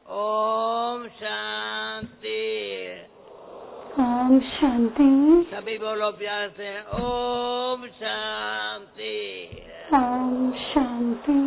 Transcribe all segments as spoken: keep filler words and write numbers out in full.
ओम शांति। ओम शांति। सभी बोलो प्यार से, ओम शांति। ओम शांति।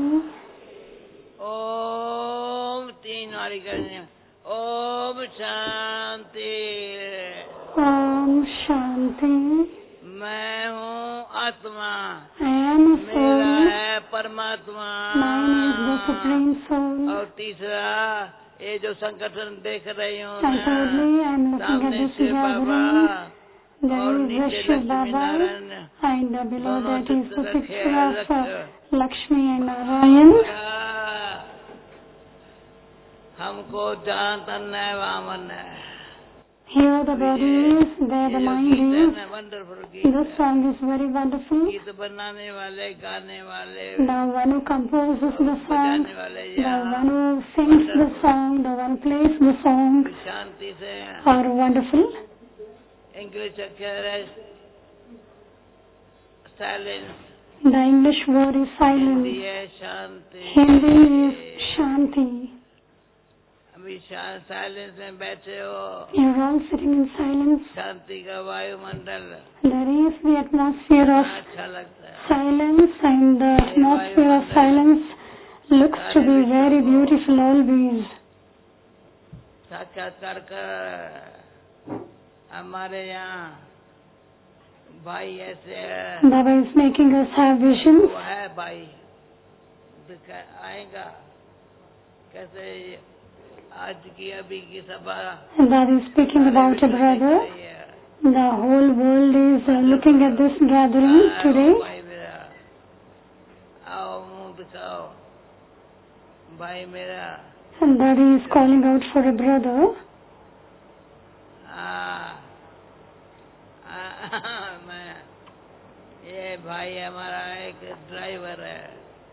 ओम तीन वाली करनी, ओम शांति। ओम शांति। मैं हूँ आत्मा, I am a मेरा soul. है परमात्मा। Mine is the supreme soul. और तीसरा, ये जो संगठन देख रही हूँ And thirdly, I am looking at सामने this Shiv Baba gathering. There और is the नीचे Shiv Lakshmi Baba, Narayan, and uh, below दोनों that is the चित्र picture रखे of uh, रख। Lakshmi and Narayan. हमको जहाँ तन है वामन है। Here the body is, there the mind is. Wonderful This गीत है। song is very wonderful. गीत बनाने वाले, गाने वाले, The one who composes the song, बजाने वाले the यहाँ one who sings the song, the one who plays the song शांति से are wonderful. इंग्लिश अक्षर है silence, The English word is silence. Hindi है शांति। Hindi is Shanti. अभी साइलेंस में बैठे हो, You are all sitting in silence. शांति का वायुमंडल There is the atmosphere of अच्छा लगता है। silence, and the atmosphere of silence looks to be very beautiful always. साक्षात्कार कर हमारे यहाँ भाई ऐसे है, Baba is making us have visions. वो है भाई दिखा आएगा कैसे आज की अभी की सभा। And Baba is speaking about a brother. The whole world is uh, looking at this gathering today. भाई मेरा आओ मुंह दिखाओ, भाई मेरा। And Baba is calling out for a brother. आ, आ, मैं ये भाई हमारा एक ड्राइवर है।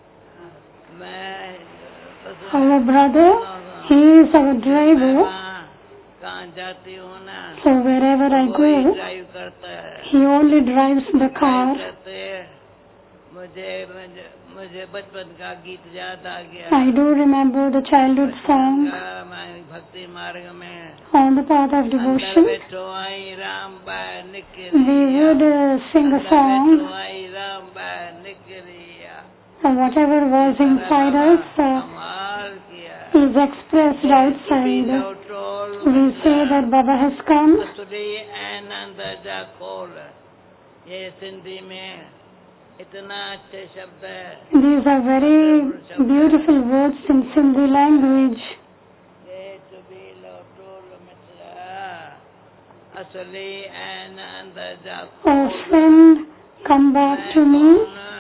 मैं Our brother, he is our driver. कहाँ जाती हूँ ना, So wherever I वही go, ड्राइव करता है। he only drives the car. करते मुझे मुझे मुझे बचपन का गीत याद आ गया। I do remember the childhood song मैं भक्ति मार्ग में on the path of devotion. बैठो आई राम बाय निकली, We would uh, sing a song, बैठो आई राम बाय निकली, and whatever was inside us uh, कमाल किया। is expressed outside. We say that Baba has come. असली आनंद जा खोल, ये सिंधी में इतना अच्छे शब्द है। These are very beautiful words in Sindhi language. ये चुबी लोटोल मित्रा, असली आनंद जा Oh friend, come back to me.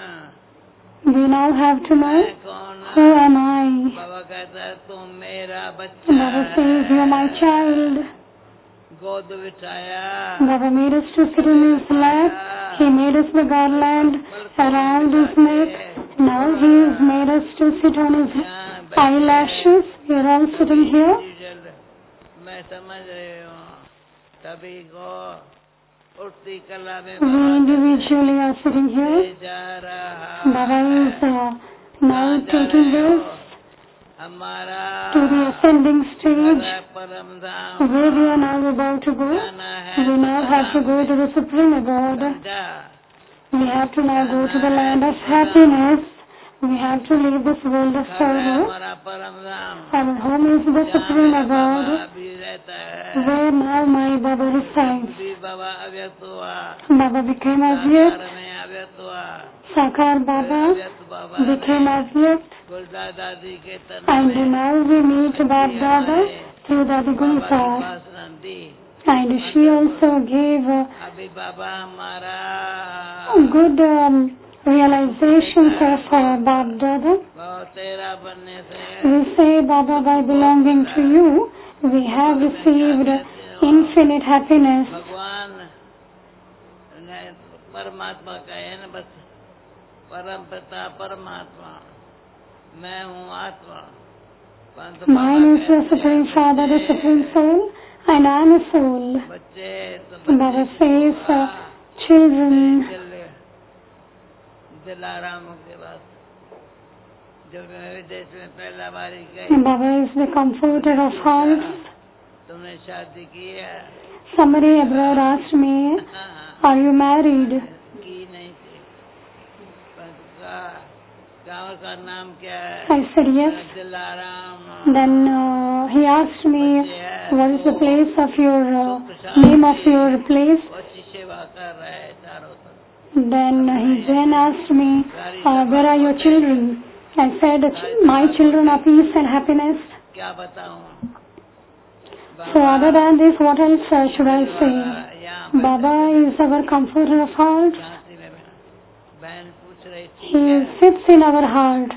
We now have to know, who am I? बाबा कहता है तुम मेरा बच्चा। Baba says, you are my child. गोद बिठाया, Baba made us to sit in his lap. He made us the garland around his neck. Now he has made us to sit on his eyelashes. We are all sitting here. मैं समझ रही हूँ सभी को उठती कला में We individually are sitting here. जा रहा Baba is uh, now taking us हमारा to the ascending stage, परम धाम। where we are now about to go. We now have to go to the Supreme Abode. We have to now go to the land of happiness. We have to leave this world of sorrow. हमारा परम धाम Our home is the Supreme Abode, भी रहता है। where now my Baba resides. भी बाबा अव्यक्त हुआ, Baba became Avyakt. घर में अव्यक्त हुआ, Sakar Baba अव्यक्त बाबा became Avyakt. गुलदा दादी के तन And में now we meet Bab Dada through Dadi Gulzar. Upasana the. And she also gave uh, अभी बाबा हमारा good um, realizations of uh, Bab Dada. बहुत तेरा बनने से We say, Baba, by belonging to you, we have received infinite happiness. भगवान ने परमात्मा का है ना, बस परम पिता परमात्मा, मैं हूँ आत्मा। Mine is the Supreme Father, the Supreme Soul, and I am a soul. बच्चे Baba says, uh, children, Dilaram के बाद जो मैं विदेश में पहला बारी गई, Baba is the comforter of hearts. तुमने शादी की है? Somebody abroad asked me, are you married? की नहीं थी, पर कहा गाँव का नाम क्या है? I said yes. Dilaram. Then uh, he asked me, what is the place of your, uh, name of your place? अच्छी सेवा कर रहे हैं चारों तरफ। Then he then asked me, uh, where are your children? I said, my children are peace and happiness. क्या बताऊं? So other than this, what else uh, should I say? Baba is our comforter of heart. बहन पूछ रही थी, He sits in our heart.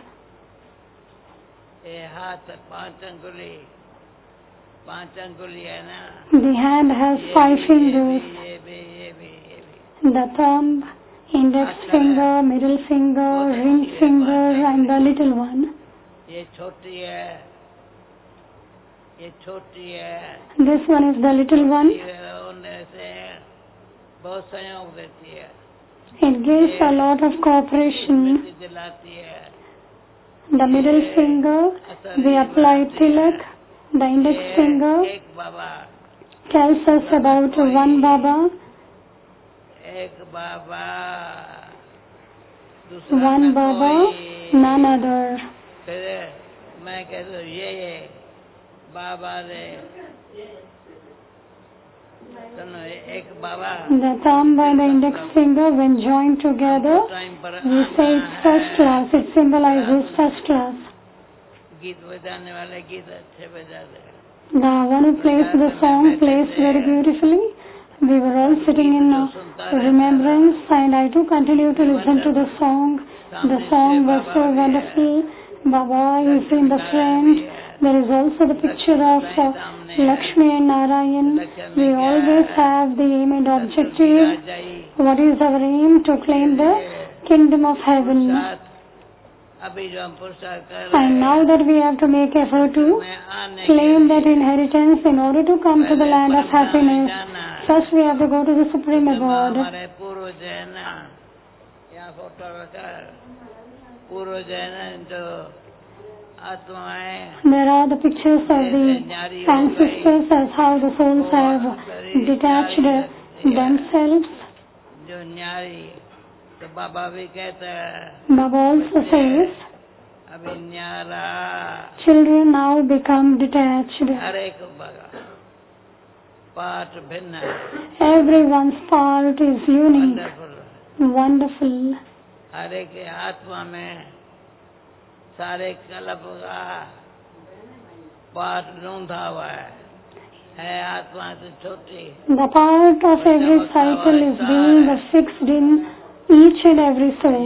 ये हाथ पांच अंगुली, पांच अंगुली है ना? The hand has five fingers. ये भी, ये भी, ये भी। The thumb, index finger, middle finger, ring finger, and the little one. ये छोटी है, ये छोटी है। This one is the little one. उनमें से बहुत सहयोग देती है। It gives a lot of cooperation. दिलाती है। The middle finger, we apply tilak. The index finger एक बाबा, tells us about one Baba. एक बाबा, One Baba, none other. फिर मैं कहता हूँ ये ये बाबा रे, सुनो एक बाबा। The thumb and the index finger, when joined together, we say it's first class. It symbolizes first class. गीत बजाने वाले गीत अच्छे बजाते हैं। The one who plays the song plays very beautifully. We were all sitting in uh, remembrance, and I too continue to listen to the song. The song was so wonderful. Baba is in the front. There is also the picture of uh, Lakshmi and Narayan. We always have the aim and objective. What is our aim? To claim the kingdom of heaven. अभी जो हम पुरुषार्थ कर रहे हैं, And now that we have to make effort to claim that inheritance in order to come to the land of happiness, first we have to go to the Supreme Abode. हमारे पूर्वज है ना, यहाँ फोटो रखा है, पूर्वज है ना जो आत्माएं, There are the pictures of the ancestors as how the souls have detached themselves. जो न्यारी, तो बाबा भी कहता है, Baba also says, अभी न्यारा, children now become detached. हर एक बगा पाठ भिन्न है, Everyone's part is unique, wonderful, wonderful. हर एक आत्मा में सारे कल्प का पाठ ढूंढा हुआ है, है आत्मा से छोटी। The part of every cycle is being fixed in each and every soul.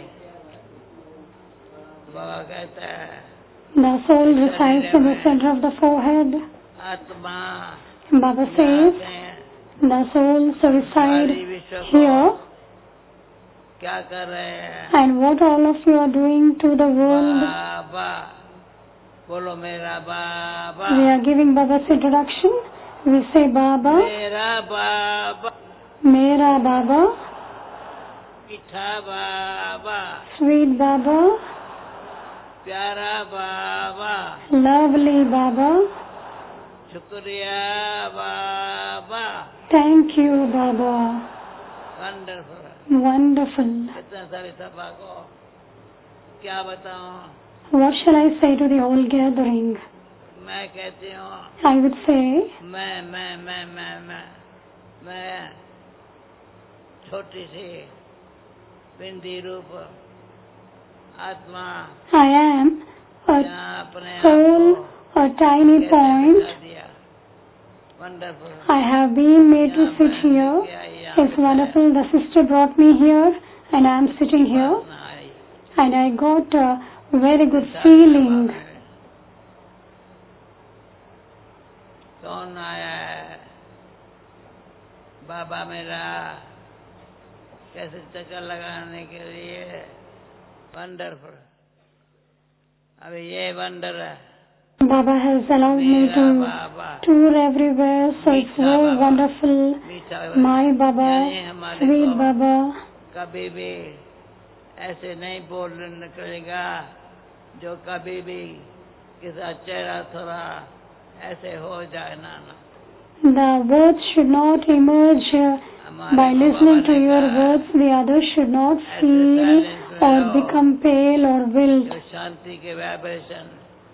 बाबा कहता है, The soul resides in the center of the forehead. आत्मा Baba says, the souls reside here. क्या कर रहे हैं? And what all of you are doing to the world? बाबा, बोलो मेरा बाबा। We are giving Baba's introduction. We say Baba, मेरा बाबा, Mera Baba, मीठा बाबा, Sweet Baba, प्यारा बाबा, Lovely Baba, शुक्रिया Baba, Thank you Baba, wonderful. Wonderful. इतना सारे सभा को क्या बताऊं? What shall I say to the whole gathering? मैं कहती हूँ, I would say, मैं मैं मैं मैं मैं मैं छोटी सी बिंदी रूप आत्मा, I am a यहाँ अपने आप soul, को a tiny कैसे point. बचा दिया। Wonderful. I have been made to sit here. It's wonderful. The sister brought me here and I am sitting here and I got a very good feeling. कौन आया है? बाबा मेरा कैसे चक्कर लगाने के लिए। वंडरफुल। अभी ये वंडर है। Baba has allowed me to tour everywhere, so it's very wonderful. My Baba, sweet Baba. कभी भी ऐसे नहीं बोल निकलेगा जो कभी भी किसी चेहरा थोड़ा ऐसे हो जाए ना ना The words should not emerge uh, by listening to your words. The others should not feel or become pale or wilt. जो शांति के वाइब्रेशन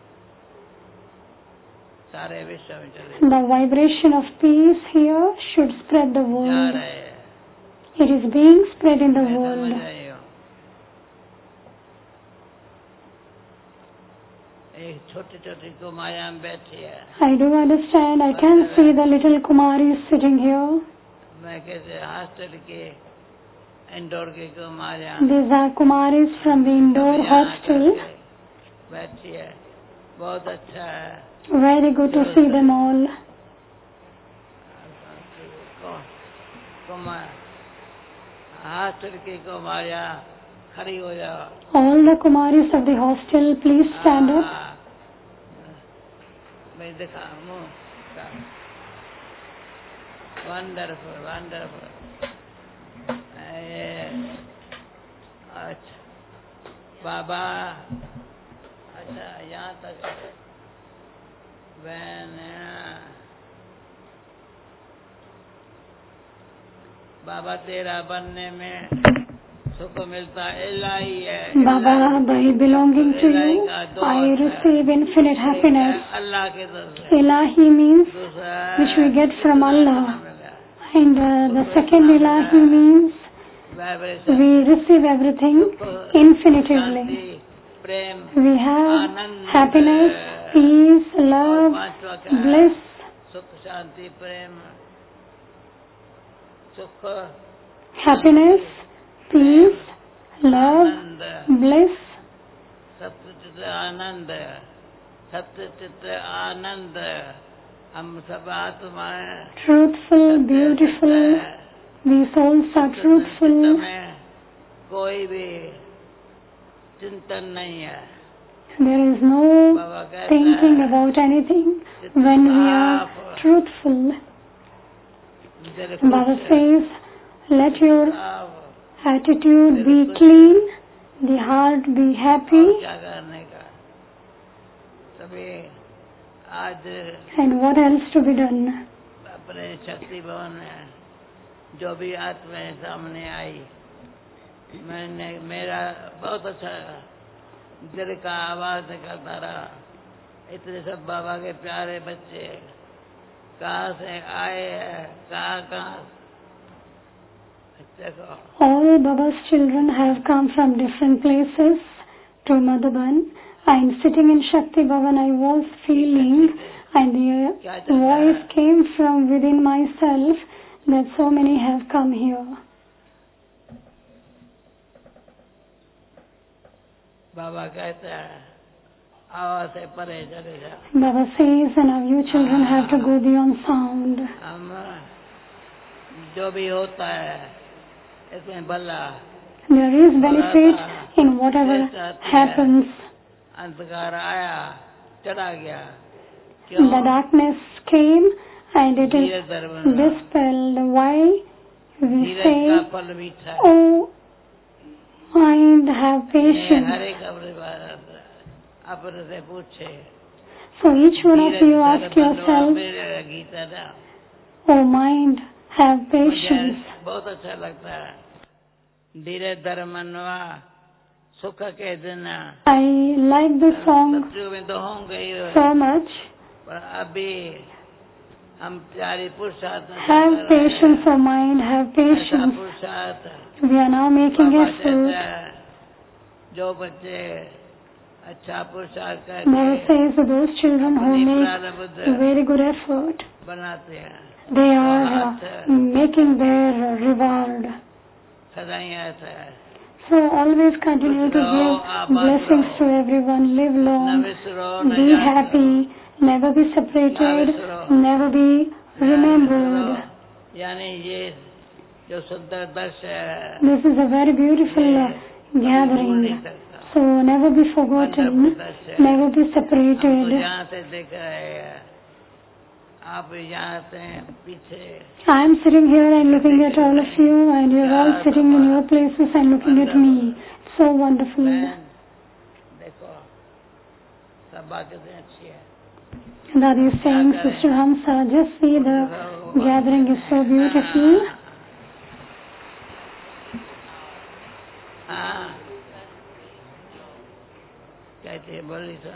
सारे विश्व में चले The vibration of peace here should spread the जा world. रहे हैं It is being spread in the मैं समझ world. रही हूँ एक छोटी छोटी कुमारियाँ बैठी है I do understand. I can see the little Kumaris sitting here. मैं कैसे हॉस्टल के इंडोर की कुमारियाँ These are Kumaris from the indoor यहाँ hostel. करके बैठी है बहुत अच्छा है Very good to see them all. Kumar hostel की कुमारियाँ खड़ी हो जाओ All the Kumaris of the hostel, please stand up. हाँ, मैं दिखा मुँह वंडरफुल वंडरफुल अच्छा बाबा अच्छा यहाँ तक बहन बाबा तेरा बनने में सुख मिलता इलाही है Baba, by belonging to you, I receive infinite happiness. अल्लाह के तरफ से Ilahi means दूसरा which we get from Allah. And uh, the second Ilahi means vibration we receive everything infinitively. Shanti prem We have anand happiness, peace, love, पांचवा क्या है? bliss, सुख शांति प्रेम सुख happiness, peace, love, आनंद bliss, सत्य चित्त आनंद सत्य चित्त आनंद हम सब आत्माएं truthful, beautiful. We souls are truthful. में कोई भी चिंतन नहीं है There is no बाबा कहता thinking है about anything when we are truthful. दिल Baba खुश है, says, let your साफ, attitude be clean, the heart be happy, और क्या करने का सभी आज and what else to be done? अपने शक्ति भवन में जो भी आत्माएं सामने आई मैंने मेरा बहुत अच्छा दिल का आवाज निकलता रहा इतने सब बाबा के प्यारे बच्चे कहाँ से आए हैं कहाँ कहाँ देखो All Baba's children have come from different places to Madhuban. And sitting in Shakti Bhavan, I was feeling, and the voice came from within myself that so many have come here. बाबा कहते हैं आवाज से परे चले जाओ Baba says, now you children have to go beyond sound. हम जो भी होता है इसमें भला There is benefit in whatever happens. अंधकार आया चला गया The darkness came and it धीरे is धर्म dispelled. Why? We धीरज का say, फल मीठा है oh, mind, have ये patience. हर एक अपने अपने से पूछे So each one of you ask yourself, मेरे गीता ना oh mind, have मुझे patience. बहुत अच्छा लगता है धीरे धर्मनवा सुख के दिन I like this song सत्युग में तो होंगे ही so much. पर अभी हम प्यारी पुरुषार्थ Have patience, oh mind, have ऐसा patience. पुरुषार्थ We are now making Baba effort. कहते हैं, जो बच्चे अच्छा पुरुषार्थ Baba करके says those children who अपनी make प्रारब्ध very good effort, बनाते हैं they are uh, making their reward. सदा ही ऐसा है So always continue to give blessings to everyone. Live न long, विसरो न be याद happy, never be separated, never be remembered. यानी ये जो सुंदर दर्श है This is a very beautiful uh, भूल नहीं gathering. सकता So never be forgotten, never be हम separated. तो यहाँ से देख रहे हैं आप यहाँ से पीछे I am sitting here and looking at all of you, and you are all sitting in your places and looking at me. So wonderful. बहन देखो सभा कितनी अच्छी है. Daddy is saying, Sister Hamsa, just see the gathering is so beautiful. हाँ, कहते हैं बोली तो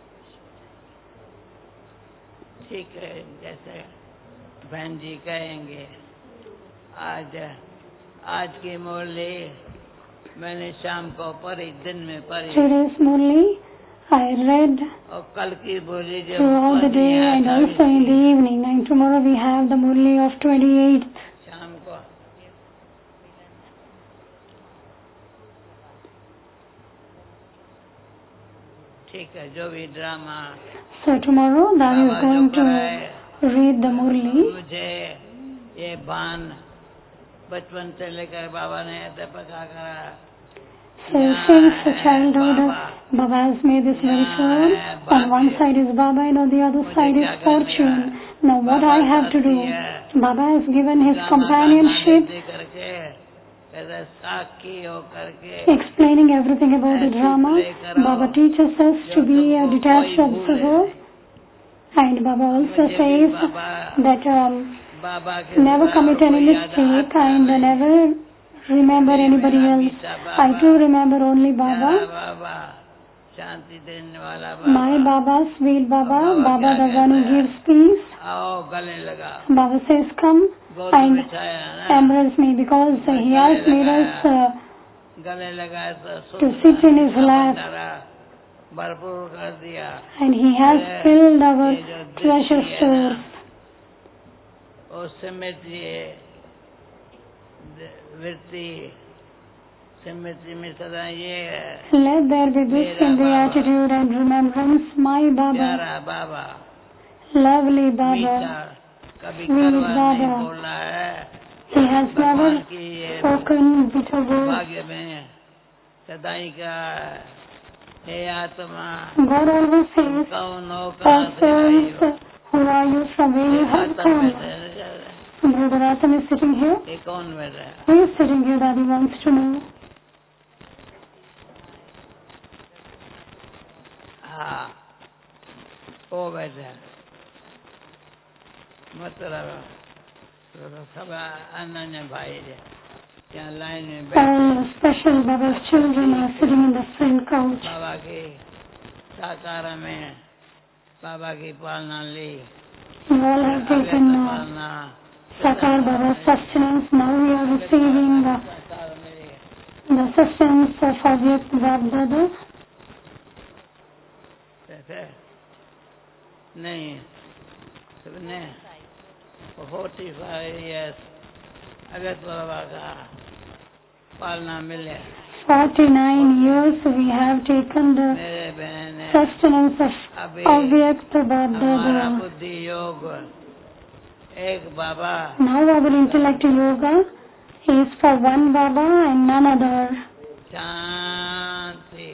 ठीक है, जैसे बहन जी कहेंगे. आज आज की मुरली मैंने शाम को पढ़ी, दिन में पढ़ी. Today's Murli I read और कल की बोली जो throughout the day and also in the evening. And tomorrow we have the Murli of twenty-eighth. शाम को. ठीक है, जो भी drama. So tomorrow Daddy is going to read the Murli. मुझे ये भान बचपन से लेकर बाबा ने ऐसे पका करा. So since childhood, Baba has made this very food. On one side is Baba and on the other side is fortune. Now what I have to do? Baba has given his companionship, explaining everything about the drama. Baba teaches us to be a detached observer. And Baba also says that um, never commit any mistake and never remember anybody else. I too remember only Baba. My Baba, sweet Baba, Baba the one who gives peace. Baba says, come and embrace me because he has made us uh, to sit in his lap. And he has filled our treasure stores. वृत्ति स्मृति में सदा ये है. Let there be this in the attitude and remembrance, my Baba. प्यारा बाबा. Lovely Baba. कभी Sweet Baba. बोला है. He has never spoken bitter words. भाग्य में सदाई का हे आत्मा. God always says, all souls, who are you, from where you have come? Brother Atam is sitting here. कौन बैठा है? Who is sitting here? Daddy wants to know. हाँ, वो बैठा है. मतलब सब अन्य भाई है. यहाँ लाइन में बैठे. All special Baba's children are sitting in the front couch. बाबा की साकार में बाबा की पालना ली. All have taken uh, Sakar Baba's sustenance. Now we are receiving the, the sustenance of Avyakt Baba. नहीं, सबने फोर्टी फाइव ईयर्स अगस्त बाबा का पालना मिले. Forty-nine years we have taken the sustenance of Avyakt Baba. बुद्धि योग एक बाबा. Now our intellect yoga is for one Baba and none other. Shanti,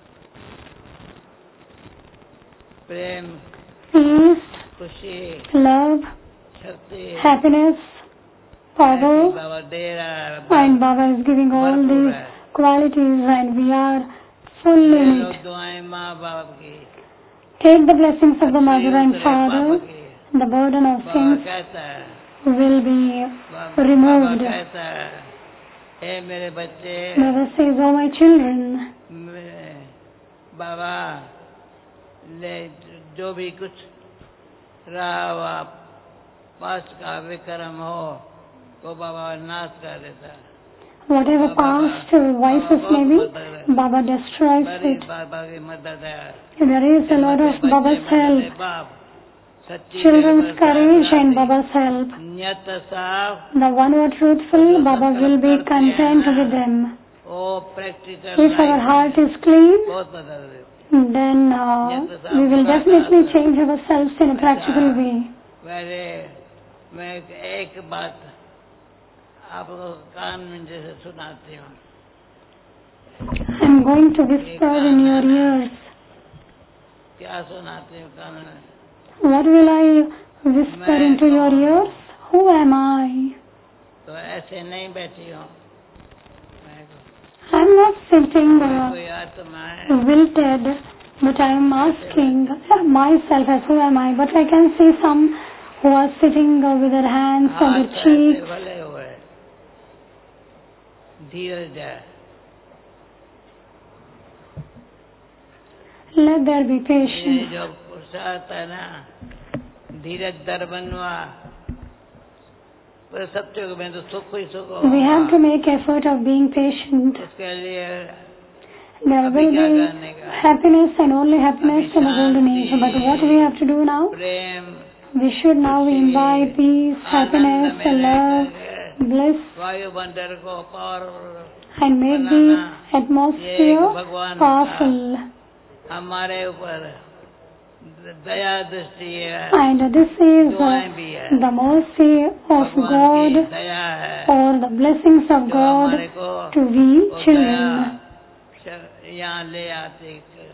Prem, peace, खुशी, love, शक्ति, happiness, power, बाबा दे रहा है. and Baba is giving all these qualities and we are full in it. दुआएं माँ बाप की. Take the blessings of the mother and father. The burden of sins will be removed. हे मेरे बच्चे. Baba says, oh my children. बाबा ले जो भी कुछ रहा हुआ पास का विक्रम हो तो बाबा नाश कर देता. Whatever past vices may be, Baba destroys it. बाबा की मदद है. There is a lot of Baba's help. Children's courage and Baba's help. The one who are truthful, Baba will be content with them. If our heart is clean, then uh, we will definitely change ourselves in a practical way. मैं एक बात आपको कान में जैसे सुनाती हूँ. I'm going to whisper in your ears. क्या सुनाती हूँ कान में? What will I whisper into your ears? Who am I? तो ऐसे नहीं बैठी हूँ. I'm not sitting uh, wilted But I am asking myself as who am I? But I can see some who are sitting uh, with their hands on their हाथ cheeks. ऐसे भले हुए, धीरज है, Let there be ये patience. जो पुरुषार्थ है ना, धीरज दर बनवा, पर सत्य में तो सुख ही सुख होगा। We have to make effort of being patient. उसके लिए There अभी will क्या be करने का? happiness and only happiness अभी in the golden age. Shanti, But what we have to do now? Prem, We should now imbibe peace, happiness, आनंद में love, रहकर bliss, वायुमंडल को पार and make the atmosphere powerful. हमारे ऊपर दया दृष्टि है, And this is दुआएं भी है, uh, the mercy of भगवान की God दया है, or the blessings of जो God हमारे को to we वो children. दया यहाँ ले आते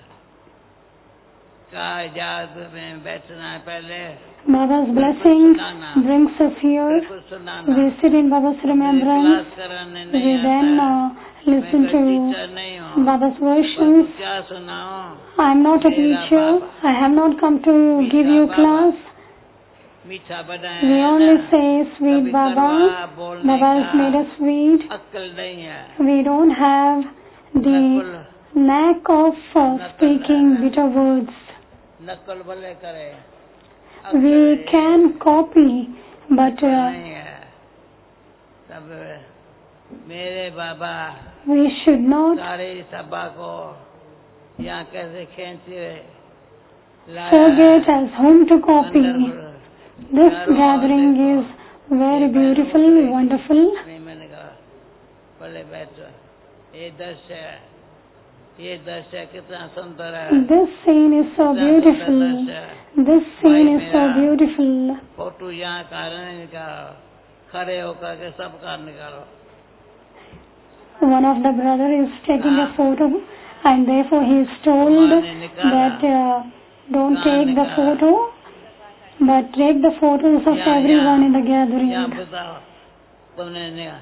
का इजाद में बैठना है, पहले Baba's blessing brings us here. बिल्कुल सुनाना, We sit in Baba's remembrance. Class कराने We नहीं then आता, uh, listen मैं कोई to टीचर नहीं हूँ, Baba's पर versions. क्या सुनाऊं? I am not a मेरा teacher. Baba, I have not come to give you Baba, class. मीठा बनाया We है only ना, say sweet कभी Baba. कड़वा बोलने Baba has का made us sweet. अक्ल नहीं है, We don't have the Nakul knack of uh, speaking bitter words. नकल भले करे, अक्ल We नहीं can copy, but uh, नहीं है। तब मेरे बाबा we should not सारे सभा को यहाँ कैसे खींचे लाया forget as whom to copy. Wonderful. This gathering is very beautiful, wonderful. नहीं, मैंने कहा भले बैठो, ये दृश्य है, ये दृश्य कितना सुंदर है, This scene is so कितना सुंदर beautiful. दृश्य है। This scene is so beautiful. Photo यहाँ का नहीं निकालो, खड़े होकर के सबका निकालो। One of the brother is taking a photo, and therefore he is told that uh, don't take the photo, but take the photos of Yeah, everyone yeah. in the यहाँ gathering. बताओ तुमने निकाल,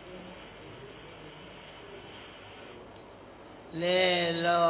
ले लो,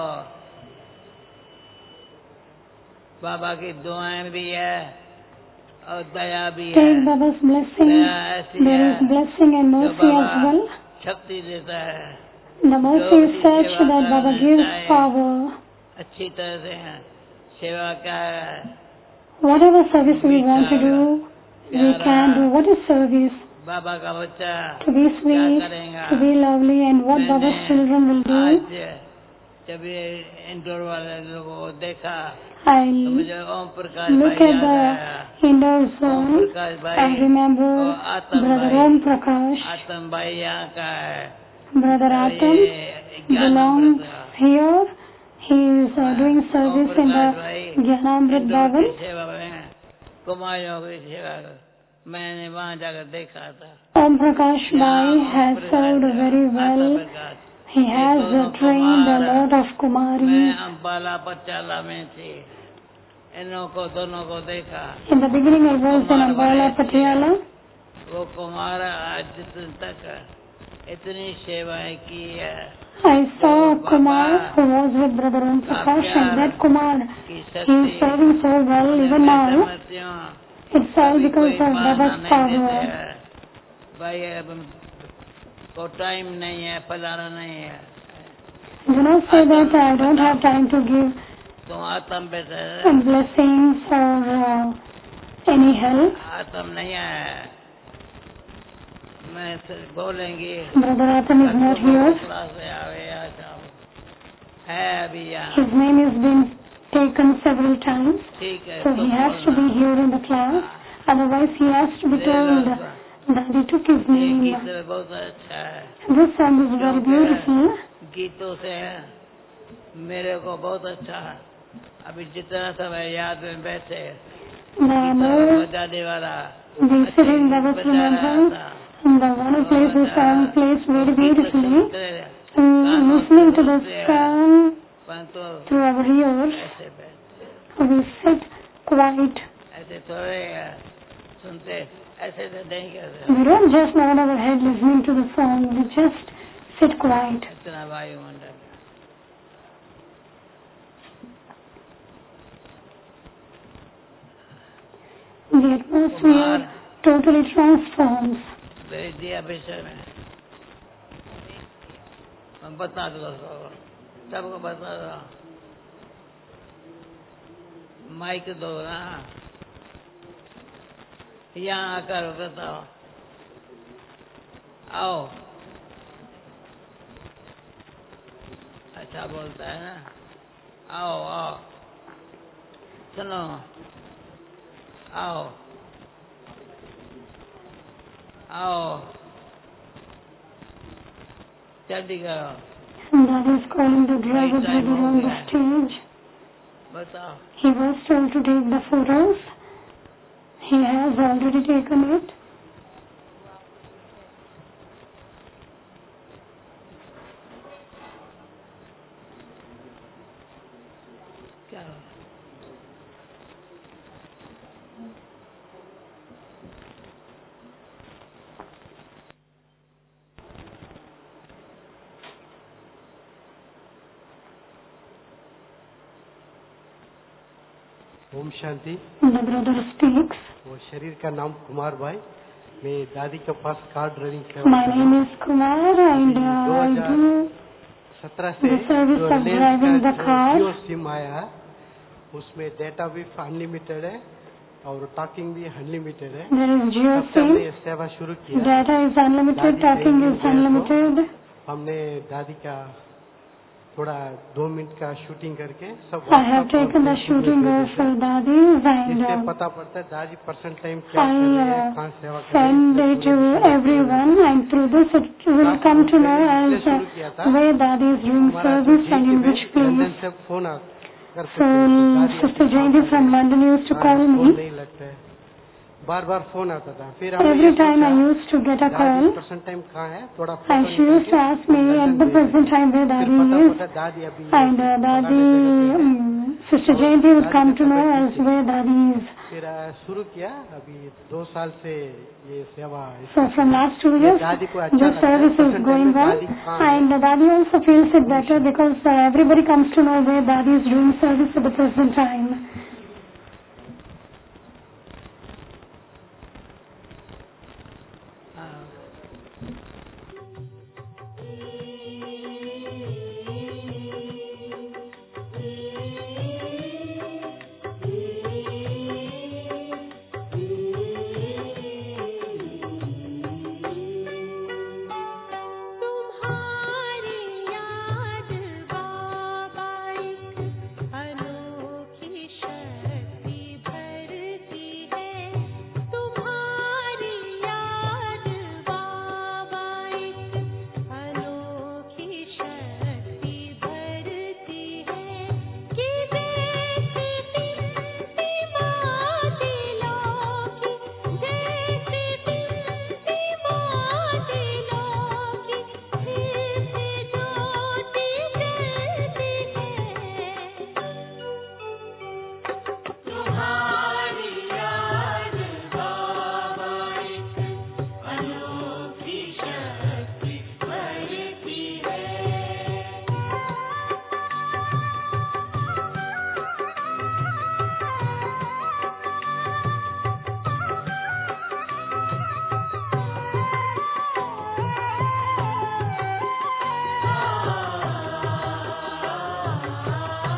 बाबा की दुआएं भी है और दया भी है, Take Baba's blessing. दया ऐसी There है is blessing and जो mercy as बाबा well. शक्ति देता है, The mercy is such that Baba gives power. अच्छी तरह से है। सेवा क्या है? Whatever service we want to do, we can do. What is service? बाबा का बच्चा To be क्या sweet, करेगा? to be lovely, and what Baba's children will do. आज जब ये इंडोर वाले लोगों को देखा I तो मुझे ओम प्रकाश look भाई at याद आया। the indoor Om zone. प्रकाश भाई I remember और आतम Brother भाई, Om Prakash. आतम भाई यहाँ का है, Brother और Atom ये ज्ञान belongs Amrit here. He is uh, doing Om service in Prakash the भाई Jnanamrit इंदौर Bhavan. की सेवा में कुमारियों की सेवा मैंने वहाँ जाकर देखा था। Om Prakash Bhai has served very well. He has uh, trained a lot of मैं Kumaris. अम्बाला पचाला में थी, इन्हों को दोनों को देखा। In the beginning I was in Ambala, Patiala. वो कुमार आज दिन तक इतनी सेवाएं की है, I saw Kumar who was with Brother Om Prakash, and that Kumar, he is serving so well even now. It's all because of Baba's power. भाई अब को टाइम नहीं है, फलाना नहीं है, Do not say that I don't have time to give तुम आत्म बेटा blessings or uh, any help. आत्म नहीं है, मैं सिर्फ बोलेंगी Brother Atam is not here. Class से आवे आ जाओ, है अभी यहाँ, His name has been taken several times, ठीक है so he has to be here in the class. Otherwise, he has to be told that he took his ये name. गीत बहुत अच्छा है, This song is very beautiful. गीतों से मेरे को बहुत अच्छा है। अभी जितना समय याद में बैठे The more बजाने वाला we sit in Baba's remembrance, and the one who plays the song plays very beautifully. And listening to the song परंतु through our ears, ऐसे बैठे, we sit quiet. ऐसे थोड़े सुनते, ऐसे तो नहीं करते, We don't just nod our head listening to the song, we just sit quiet. इतना वायुमंडल The atmosphere totally transforms. वैद्य विषय में हम बता दो सबको बता दो माइक दो ना यहाँ आकर बताओ आओ अच्छा बोलता है ना आओ आओ सुनो आओ आओ जल्दी करो That is calling the driver brother on the stage. बताओ He was told to take the photos. He has already taken it. क्या Om Shanti. The brother speaks. वो शरीर का नाम कुमार भाई। मैं दादी के पास car driving My seva name is Kumar and uh, I do सत्रह से the service जो of driving the car. Jio sim आया है उसमें डेटा भी अनलिमिटेड है और टॉकिंग भी अनलिमिटेड है। There is Jio तब से हमने SIM. ये सेवा शुरू किया। Data is unlimited, talking is unlimited. हमने दादी का थोड़ा दो मिनट का शूटिंग करके सब I have taken the shooting for Dadis and इससे uh, पता पड़ता है दादी परसेंट टाइम क्या I कर रहे हैं, uh, कहाँ सेवा कर send रहे it to everyone and through this it will come to know as uh, where Dadi is doing service and in which place. से फोन कर So Sister Jayanti from London used to call me. नहीं लगता है बार बार phone आता था फिर Every time I used to get a call percent time कहाँ है थोड़ा and she used to ask me at the present time where Dadi is दादी अभी and uh, Dadi, um, Sister Jayanti would come to know as where Dadi is. फिर शुरू किया अभी दो साल से ये सेवा। So from last two years, this service is going well, and Dadi also feels it better because uh, everybody comes to know where Dadi is doing service at the present time.